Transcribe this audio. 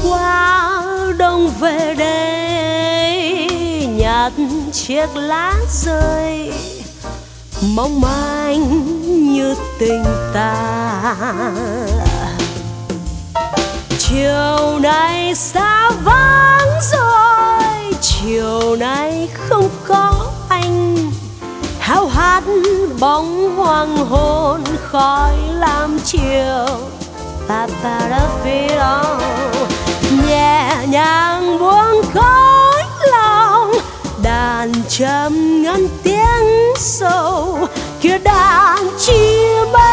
qua đông về đây nhặt chiếc lá rơi mong manh như tình ta. Chiều nay xa vắng rồi, chiều nay không có anh, hao hát bóng hoàng hôn khói lam chiều. Pa pa da fi đó nhẹ nhàng buông khói lòng, đàn trầm ngân tiếng sầu kia đàn chim